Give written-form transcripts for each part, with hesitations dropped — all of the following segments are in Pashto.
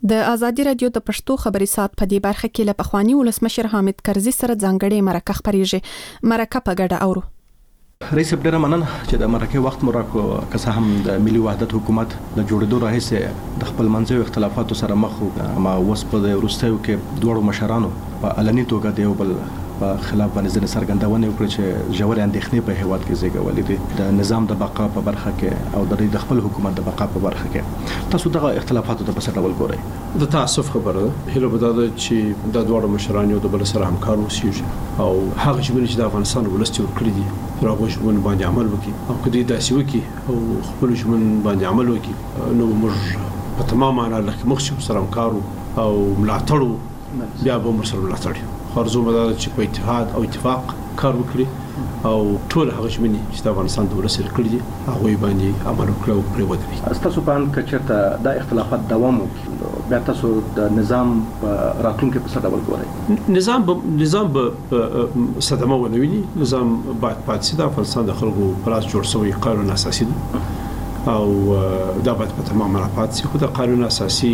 د ازادي رادیو د پښتو خبري سات په دې برخه کې له پخوانی ولسمشر حامد کرزي سره ځانګړې مرکه خبريږي. مرکه په ګډه اورو. رئیس ډېر مننه چې د مرکه وخت مراکو که څه هم د ملي وحدت حکومت د جوړېدو راهیسې د خپل منځي اختلافاتو سره مخ وو، ما اوس په وروستیو کې دوړو مشرانو په علني توګه د یو بل په خلاف باندې ځنې څرګندونه وکړه چې ژورې اندېښنې په هیواد کې زیږولې دي د نظام د بقا په برخه کې او د خپل حکومت د بقا په برخه کې. تاسو دغه اختلافاتو ته په څه ډول ګورئ؟ د تاسف خبره ده هله بداده چې د دوړو مشران یو د بل سره همکار وسیږي او هغه چې د افغانستان ولستي ورکړي دي راغوي ژوند باندې عمل وکړي او کدی داسې وکړي او خپل ژوند باندې عمل وکړي نو موږ په تمام معنا لکه مخ سره همکارو او ملاتړو بیا به موږ سره ملاتړ خرزو مدار چې په اتحاد او اتفاق کار وکړي او ټول هغه ژمنې چې د افغانستان د ولس سره کړې دي هغه باندې عمل وکړي او پرې ودرېږي. تاسو په ان کې چېرته د اختلافات دوام وکړي بیا تاسو د نظام راتلونکي په څه ډول ګورئ؟ نظام به صدمه ونه ویني. نظام باید پاتې د افغانستان د خلکو په لاس جوړ شوی قانون اساسي دی او دا باید په تمام مرحلات سي. خو د قانون اساسي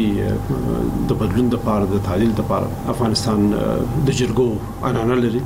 د بدلون د لپاره د تعدیل د لپاره افغانستان د جرګو عنعنه لري.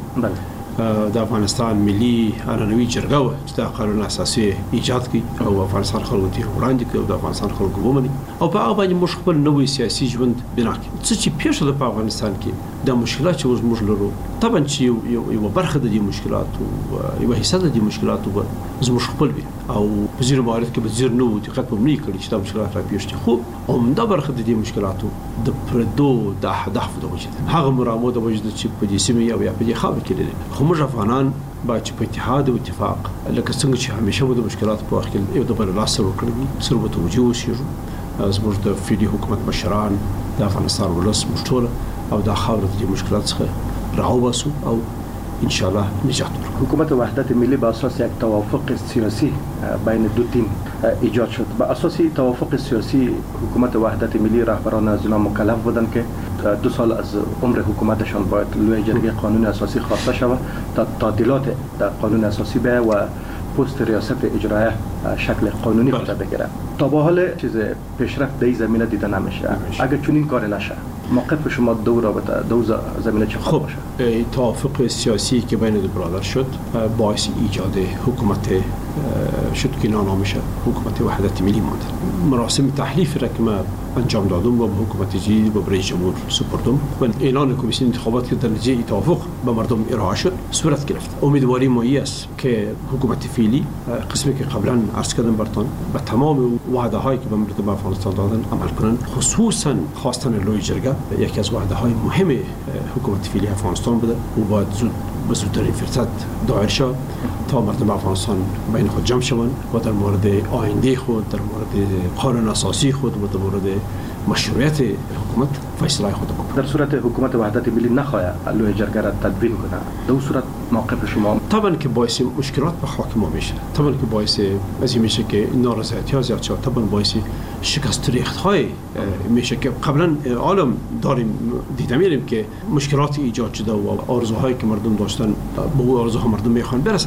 د افغانستان ملي عنعنوي جرګه چې د قانون اساسي ایجاد کړي او افغانستان خلکو ته وړاندې کړي او د افغانستان خلکو ومني او په هغه باندې موږ خپل نوې سیاسي ژوند بنا کړو. څه چې پیښ ده په افغانستان کې د مشکلات چې موږ لرو طبعا چې یو برخه د دې مشکلاتو یو حصہ د دې مشکلاتو به زموږ خپل وي او په ځینو موارد کې به زیر نو دقت به نه کړي چې دا مشکلات را پیښ دي. خو عمده برخه د دې مشکلاتو د پردو د اهداف د وجه هغه مرامو د وجه چې په دې سیمه یا په دې خاور کې لري. خو موږ افغانان باید چې په اتحاد او اتفاق لکه څنګه چې همیشه مو د مشکلات په وخت کې یو د بل لاس سره وکړو سره به توجه وشي زموږ د فیدی حکومت مشران د افغانستان ولس مشټوله او د خاور د مشکلات څخه راوباسو او ان شاء الله نجات ورکړو. حکومت وحدت ملی بر اساس یک توافق سیاسی بین دو تیم ایجاد شد. با اساس توافق سیاسی حکومت وحدت ملی رهبران از اینا مکلف بودند که 2 سال از عمر حکومتشان باید لوی جرگه قانون اساسی خواسته شود تا تعدیلات در قانون اساسی به و پست ریاست اجرایه شکل قانونی خود بگیره. تا به حال چیز پیشرفت در این زمینه دیده نمیشه. اگر چنین کار نشه موقف شما دو رابطه دو زمینه چه خواهد باشه؟ توافق سیاسی که بین دو برادر شد باعث ایجاد حکومت شد که نام شد حکومت وحدت ملی ماند. مراسم تحلیف را که ما انجام دادم و حکومت جدید و رئیس جمهور سپردم و اعلان کمیسیون انتخابات که در نتیجه توافق به مردم ارائه شد صورت گرفت. امیدواری ما است که حکومت فعلی قسمی که قبلا عرض کردم براتون به تمام وعده هایی که به مردم افغانستان دادن عمل کنند. خصوصا خواستن لوی جرگه یکی از وعده های مهم حکومت فعلی افغانستان بوده و باید زود به زودترین فرصت دایر شد تا مردم افغانستان بین خود جمع شوند و در مورد آینده خود، در مورد قانون اساسی خود و در مورد مشروعیت حکومت فیصله خود بکنند. در صورت حکومت وحدت ملی نخواهد لوی جرگه را تدوین کنه در صورت موقف شما طبعا که باعث مشکلات به خاک ما میشه. طبعا که باعث از این میشه که نارضایتی ها زیاد شد. طبعا باعث شکست ریخت های میشه که قبلا عالم داریم دیده میریم که مشکلات ایجاد شده و آرزوهایی که مردم داشتن به اون آرزوها مردم میخوان برسن.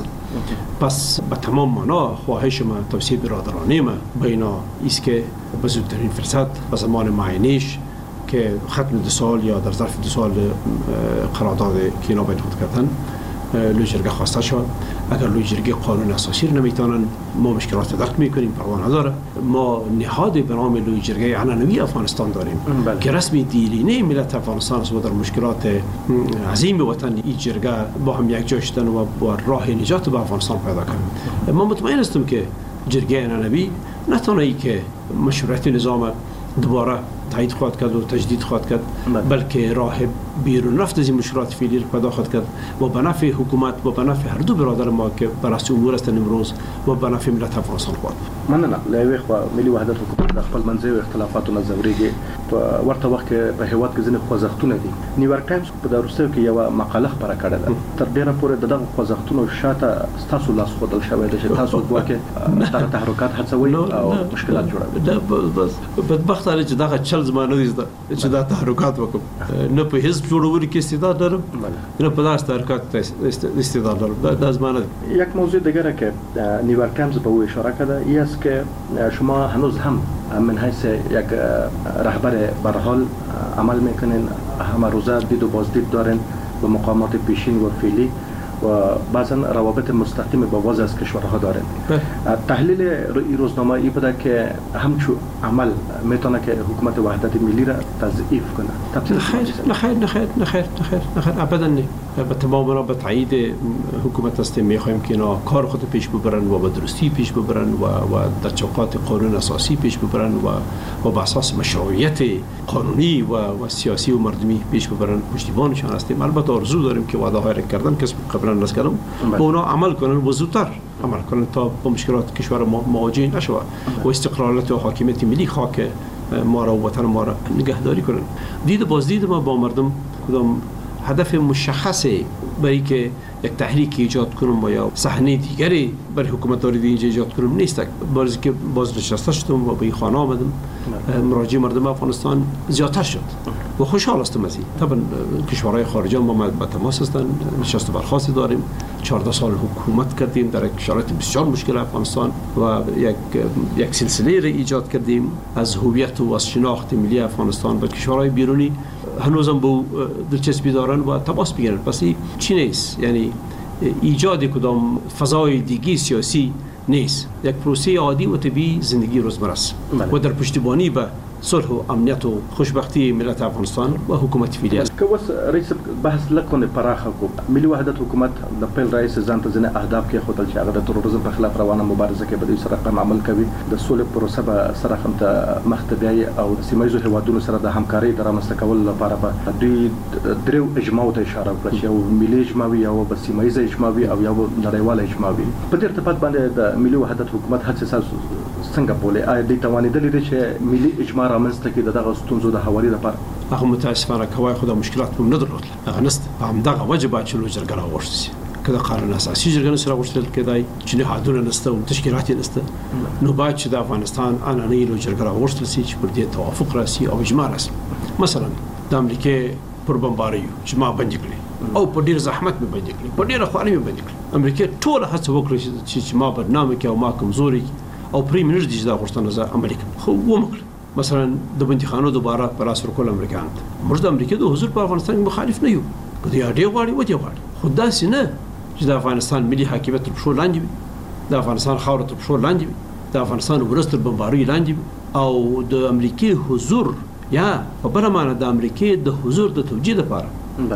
پس به تمام معنا خواهش ما توصیه برادرانه ما به اینا است که به زودترین فرصت و زمان معینیش که ختم 2 سال یا در ظرف 2 سال قرارداد که اینا باید خود کردن لوی جرگه خواسته شد. اگر لوی جرگه قانون اساسی رو نمیتونن ما مشکلات درک میکنیم پروا نداره. ما نهاد به نام لوی جرگه عنعنوی افغانستان داریم که رسمی دیرینه ملت افغانستان است و در مشکلات عظیم وطن این جرگه با هم یک جا شدن و با راه نجات به افغانستان پیدا کنیم. ما مطمئن هستم که جرگه عنعنوی نتونه که مشروعیت نظام دوباره تایید خواهد کرد و تجدید خواهد کرد بلکه راه بیرون رفت از این مشکلات فعلی را پیدا خواهد کرد و به نفع حکومت و به نفع هر دو برادر ما که بر اساس امور هستند امروز و به نفع ملت افغانستان خواهد. مننه. لوی خو ملي وحدت حکومت د خپل منځي اختلافاتو نه زوريږي په ورته وخت کې په هیواد کې ځینې خوځښتونه دي. نیویارک ټایمز په دروستیو کې یو مقاله خبره کړې ده تر ډیره پورې دغه خوځښتونو شاته تاسو لاس خودل شوی دی چې تاسو ګواکې دغه تحرکات هڅوي او مشکلات جوړوي. دا بدبخت علي چې دغه چل زمانه دي چې دا تحرکات وکم نه په حزب حزب جوړولو کې استعداد دارم نه په داس حرکت استعداد دارم در زمانه. یک موضوع دیگر که نیویورک تایمز به او اشاره کرده این است که شما هنوز هم من حیث یک رهبر به هر حال عمل میکنین، همه روزه دید و بازدید دارین و مقامات پیشین و فعلی و بعضا روابط مستقیم با بعضی از کشورها دارین. تحلیل این روزنامه ای بوده که همچو عمل میتونه که حکومت وحدت ملی را تضعیف کنه. نخیر ابدا نه. به تمام را به تایید حکومت است میخوایم که اینا کار خود پیش ببرن و به درستی پیش ببرن و در چوکات قانون اساسی پیش ببرن و به اساس مشروعیت قانونی و سیاسی و مردمی پیش ببرن. پشتیبانشان هستیم. البته آرزو داریم که وعده های را کردن که قبلا نکردم با اونا عمل کنن و زودتر عمل کنن تا با مشکلات کشور ما مواجه نشود و استقلالیت و حاکمیت ملی خاک ما را و وطن ما را نگهداری کنن. دید بازدید ما با مردم کدام هدف مشخصی برای که یک تحریک ایجاد کنم و یا صحنه دیگری برای حکومت داری اینجا ایجاد کنم نیست. برای که بازنشسته شدم و به خانه آمدم، مراجع مردم افغانستان زیادتر شد و خوشحال هستم از این. طبعا کشورهای خارجی ما با تماس هستند، نشست و برخاست داریم. 14 سال حکومت کردیم در شرایط بسیار مشکل افغانستان و یک سلسله را ایجاد کردیم از هویت و از شناخت ملی افغانستان با کشورهای بیرونی. هنوزم با دلچسپی دارن و تماس بگیرن. پس چی نیست، یعنی ایجاد کدام فضای دیگی سیاسی نیست، یک پروسه عادی و طبیعی زندگی روزمره است و در پشتیبانی به صلح و امنیت و خوشبختی ملت افغانستان و حکومت فعلی است. که وس رئیس بحث لکنه پراخه کو ملي وحدت حکومت د پیل رئیس ځان ته ځنه اهداف کې خپل چې هغه د تروریزم په خلاف روانه مبارزه کې بده سره قام عمل کوي، د سولې پروسه به سره هم ته مختبیای او سیمایي هیوادونو سره د همکاري د رامنځته کولو لپاره به دوی درو اجماع ته اشاره وکړه چې یو ملي اجماع وي او به سیمایي اجماع وي او یو نړیوال اجماع وي. په دې ارتباط باندې د ملي وحدت حکومت هڅه څنګه بوله آیا د توانیدل دي چې ملي اجماع رامنځته کې دغه ستونزو د حوالی لپاره هغه متاسفانه کوي خو د مشکلات په نه درلود هغه نست په همدغه وجه باید چې لوجرګ راوښتي شي کله قانون اساسي جرګه سره راوښتل کېدای چې نه حدونه نسته او تشکیلات نسته نو باید چې د افغانستان اناني لوجرګ راوښتل شي چې پر دې توافق راسي او اجماع راسي. مثلا د امریکای پر بمباریو چې ما بند کړی او په ډیر زحمت مې بند کړی، په ډیر خواري مې بند کړی. امریکای ټول هڅه وکړه چې ما برنامه کې او ما کمزوري او پریم منسټر دې دا غوښتنه زه عملي کړم خو ومکړ. مثلا د بندخانو دوباره پر اثر کول امریکایان موږ د امریکا د حضور په افغانستان مخالف نه یو، په دې اړه غواړي و دې غواړي خو داسې نه چې د افغانستان ملي حاکمیت تر پښو لاندې وي، د افغانستان خاور تر پښو لاندې وي، د افغانستان ورستر بمباری لاندې وي او د امریکای حضور یا په بل معنی د امریکای د حضور د توجیه لپاره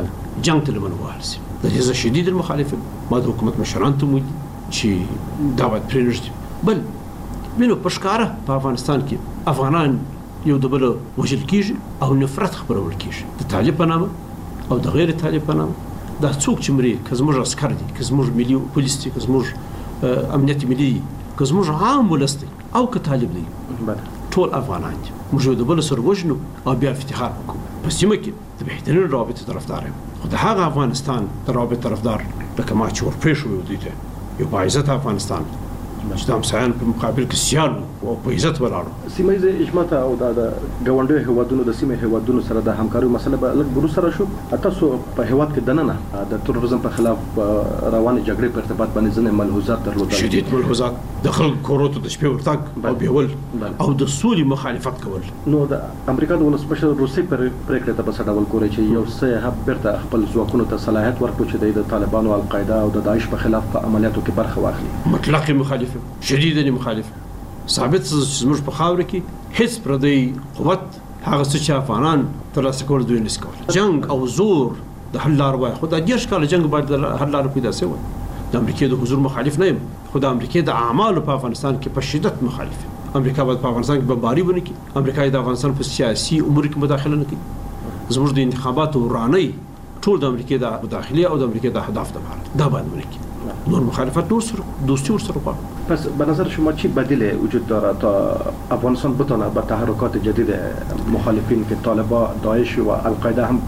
جنگ ته لمن وهل شي. د دې شدید المخالفه ما د حکومت مشران ته وایي چې دا باید پرېنږدي. بل منو پښکاره په افغانستان کې افغانان یو د بل وژل کیږي او نفرت خبرول کیږي د طالب په نامه او د غیر طالب په نامه. دا څوک چې مري که زموږ عسکر دي، که زموږ ملي پولیس دي، که زموږ امنیت ملي دي، که زموږ عام ولس دي او که طالب دي، ټول افغانان دي. موږ د بل سره وژنو او بیا افتخار وکړو. په سیمه کې د بهترین رابطې طرفدار یم خو د هغه افغانستان د رابطې طرفدار لکه ما چې ورپرېښو یو دوی ته یو باعزته افغانستان چې د همسایانو په مقابل کې سیال او په عزت ولاړو. سیمایي اجماع ته او د ګاونډیو هیوادونو د سیمې هیوادونو سره د همکارۍ مسله به لږ برو سره شو. تاسو په هیواد کې دننه د تروریزم په خلاف روانې جګړې په ارتباط باندې ځنې ملحوظات درلودل، شدید ملحوظات، د خلکو کورو ته د شپې ورتګ او بیول او د سولې مخالفت کول. نو د امریکا د ولسمشر روسي پرېکړه ته په څه ډول ګوري چې یو څه هم بیرته خپل ځواکونو ته صلاحیت ورکړي چې د طالبانو او القاعده او د داعش په خلاف په عملیاتو کې برخه واخلي؟ مطلق مخالف، شدیداً مخالف. ثابت چې زموږ په خاوره کې هیڅ پردی قوت هغه څه چې افغانان ترلاسه کول دوی نشي کولی. جنگ او زور د حل لار وای خو د 10 کال جنگ باید د حل لار پیدا شي. د امریکا د حضور مخالف نه یم خو د امریکا د اعمالو په افغانستان کې په شدت مخالف یم. امریکا باید په افغانستان کې بمباری ونه کړي، امریکا د افغانستان په سیاسي امور کې مداخله نه کوي. زموږ د انتخاباتو ورانۍ ټول د امریکا د مداخله او د امریکا د اهداف لپاره دا باید ونه کړي. نور مخالفت نور سر دوستی ور سر. پس به نظر شما چی بدیل وجود داره تا افغانستان بتونه با تحرکات جدید مخالفین که طالبان، داعش و القاعده هم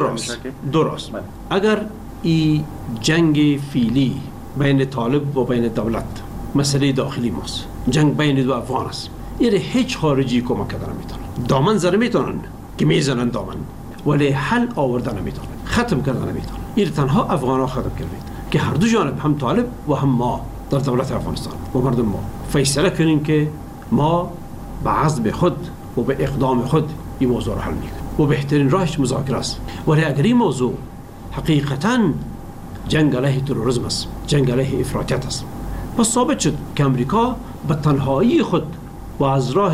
درست اگر این جنگ فعلی بین طالب و بین دولت مسئله داخلی ماست، جنگ بین دو افغان است، این هیچ خارجی کمک نمیتونه. دامن زره میتونن که میزنن دامن ولی حل آوردن نمیتونه، ختم کردن نمیتونه. این تنها افغان‌ها ختم کردن که هر دو جانب، هم طالب و هم ما در دولت افغانستان و مردم ما فیصله کنیم که ما به عزم خود و به اقدام خود این موضوع رو حل میکنیم و بهترین راهش مذاکره است. ولی اگر این موضوع حقیقتاً جنگ علیه تروریسم است، جنگ علیه افراطیت است، پس ثابت شد که امریکا به تنهایی خود و از راه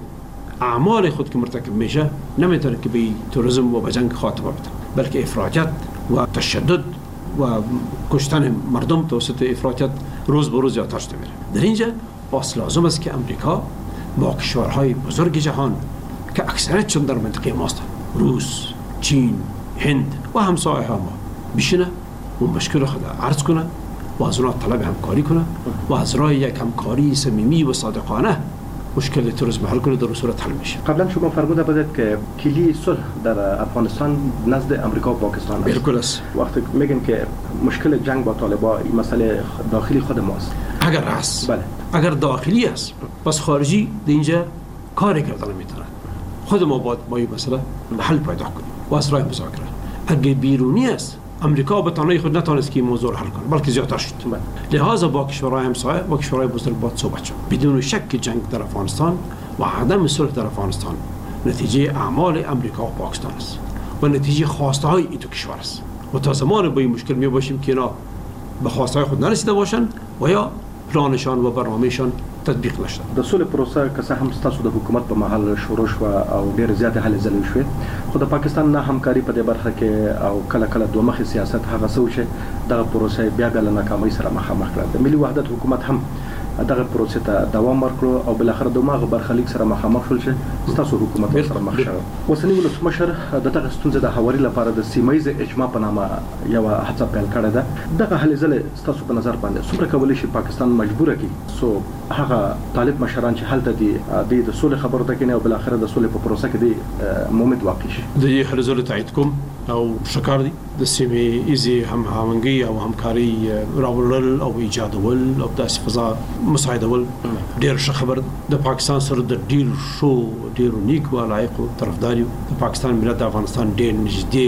اعمال خود که مرتکب میشه نمیتونه که به تروریسم و به جنگ خاتمه بده، بلکه افراطیت و تشدد و کشتن مردم توسط افراطیت روز به روز زیادتر شده میره. در اینجا پس لازم است که امریکا با کشورهای بزرگ جهان که اکثریتشون در منطقه ماست، روس، چین، هند و همسایه ما، بشینه و مشکل خود عرض کنه و از اونها طلب همکاری کنه و از راه یک همکاری صمیمی و صادقانه مشکل تروریسم حل کنه. در صورت حل میشه. قبلا شما فرموده بودید که کلی صلح در افغانستان نزد امریکا و پاکستان است. بالکل است. وقتی میگن که مشکل جنگ با طالبان این مسئله داخلی خود ماست. اگر هست، بله، اگر داخلی است، پس خارجی در اینجا کاری کردن نمیتونه. خود ما باید با این مسئله حل پیدا کنیم و از راه مذاکره. اگر بیرونی است، امریکا به تنهایی خود نتونست که این موضوع رو حل کنه، بلکه زیادتر شد. لذا با کشورهای همسایه و کشورهای بزرگ باید صحبت شد. بدون شک که جنگ در افغانستان و عدم صلح در افغانستان نتیجه اعمال امریکا و پاکستان است و نتیجه خواسته های این دو کشور است و تا زمان با این مشکل می باشیم که اینا به خواسته های خود نرسیده باشند و یا پلانشان و برنامهشان تطبیق نشد. د صلح پروسه که هم ستاسو د حکومت په محل شروع شو او ډیر زیات هلې ځلې شوې، خو د پاکستان نه همکاري په دې برخه کې او کله کله دوه مخې سیاست هغه څه چې دغه پروسه بیا د ناکامۍ سره مخامخ کړه. د ملي وحدت حکومت هم دغه پروسه ته دوام ورکړو او بل اخر د ماغه برخلیک سره مخامخ شول چې ستاسو حکومت سره مخ شو. اوسنی ولسمشر د دغه ستونزې د حواري لپاره د سیمایي اجماع په نامه یو هڅه پیل کړې ده. دغه هلې ځلې ستاسو په نظر باندې څومره کولی شي پاکستان مجبور کړي سو هغه طالب مشران چې هلته دي د صلح خبرو ته کېنه او بل اخر د صلح په پروسه کې دي مومنت واقع شي. د دې هلې ځلې تایید کوم او شکر دي د سیمې ایزي همغږي او همکاري راوړل او ایجادول او داسې فضا مساعدول ډېر ښه خبر. د پاکستان سره د ډیر شو ډیرو نیک و لایقو طرفداري. د پاکستان ملت د افغانستان ډېر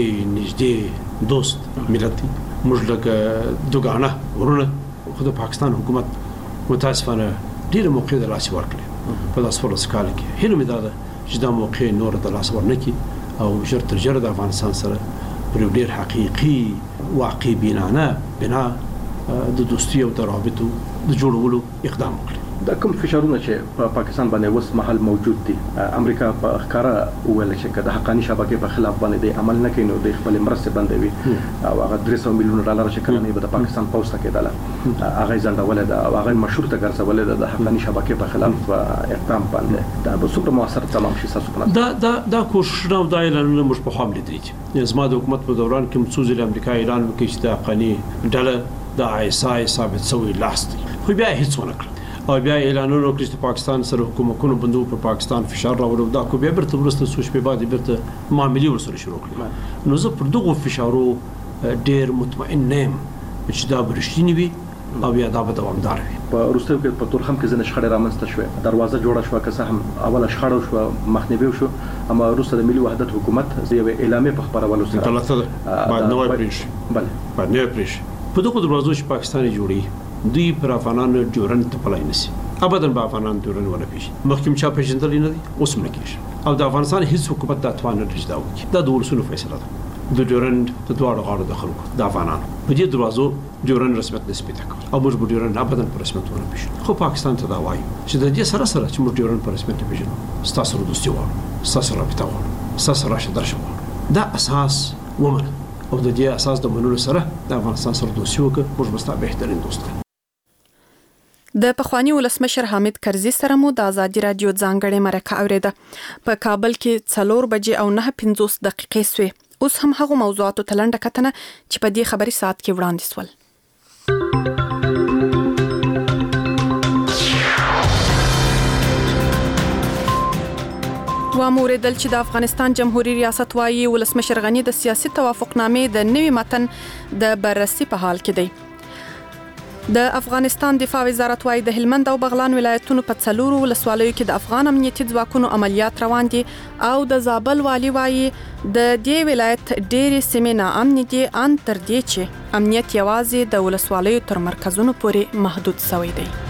نږدې دوست ملت دی. موږ لکه دوګانه ورونه. خو د پاکستان حکومت متاسفانه ډېر موقع د لاس ورکړي په داس فرص کال کې. هیله مې ده چې دا موقع نور د لاس ورنکړي او ژر تر ژره د افغانستان سره پر یو ډېر حقیقي واقع بینانه بنا د دوستي او د رابطو د جوړولو اقدام وکړي. د کوم فشارونه چې په پاکستان باندې اوس مهال موجود دي، امریکا په ښکارا وویل چې د حقاني شبکې په خلاف باندې د عمل نه کوي نو د خپل مرستې بندوي او هغه 300 میلیون ډالر چې کله نه به د پاکستان پوسټ کېدله هغه ځنډول ده او هغه مشهور ته ګرځول ده د حقاني شبکې په خلاف اقدام باندې دا به څومره موثر تمام شي تاسو په نظر؟ دا کوششونه او دا اعلانونه موږ په خام لیدلي. زما د حکومت په دوران کې مڅوزي امریکا اعلان وکړي چې د حقاني ډله د آیسای ثابت شوی لاس دی، خو بیا هیڅ ونه کړل او بیا اعلانونه وکړي چې پاکستان سره حکومتونو بندو په پاکستان فشار راوړو. دا کو بیا برته ورسته سوچ په بعد برته معاملې ورسره شروع کړې. نو زه پر دغه فشارو ډېر مطمئن نیم چې دا برشتنی وي او بیا دا به دوامدار وي. په وروستیو کې په تورخم کې ځنه شخړې رامنځته شوې، دروازه جوړه شوه، که څه هم اوله شخړه شوه مخنیوي شو، اما وروسته د ملي وحدت حکومت یو اعلامیه په خبرولو سره غلطه ده باید نوې پریش. بله باید نوې پریش. په دغه دروازو چې پاکستان جوړي دوی پر افغانانو ډیورنډ ته پلای نسی، ابدا به افغانان ډیورنډ ونه پیژني. مخکې چا پیژندل نه دي، اوس هم نه کېږي او د افغانستان هیڅ حکومت دا توان نه لري دا وکړي. دا د ولسونو فیصله ده د ډیورنډ د دواړو غاړو د خلکو د افغانانو په دې دروازو ډیورنډ رسمیت نسبت کول او موږ به ډیورنډ ابدا په رسمیت ونه پیژنو. خو پاکستان ته دا وایي چې د دې سره سره چې موږ ډیورنډ په رسمیت پیژنو، ستاسو سره دوستي غواړو، ستاسو سره رابطه غواړو، ستاسو سره راشه درشه غواړو. دا اساس ومنه او د دې اساس د منلو سره د افغانستان سره دوستي وکړو، موږ به ستاسو بهترین دوست یو. د پخوانی ولسمشر حامد کرزي سره مو د ازادي رادیو ځانګړې مرکه اوریده. په کابل کې 4 بجې او 9:50 دقیقې سوې. اوس هم هغه موضوعاتو تلنډه کتنه چې په دې خبري ساعت کې وړاندې سول. واموریدل چې د افغانستان جمهوریت ریاست وايي ولسمشر غنی د سیاسي توافقنامې د نوي متن د بررسي په حال کې دی. د افغانستان دفاع وزارت وايي د هلمند او بغلان ولایتونو په 4 ولسوالیو کې د افغان امنیتي ځواکونو عملیات روان دي او د زابل والی وايي د دې ولایت ډېری سیمې ناامن دي ان تر دې چې امنیت یوازې د ولسوالیو تر مرکزونو پورې محدود شوی دی.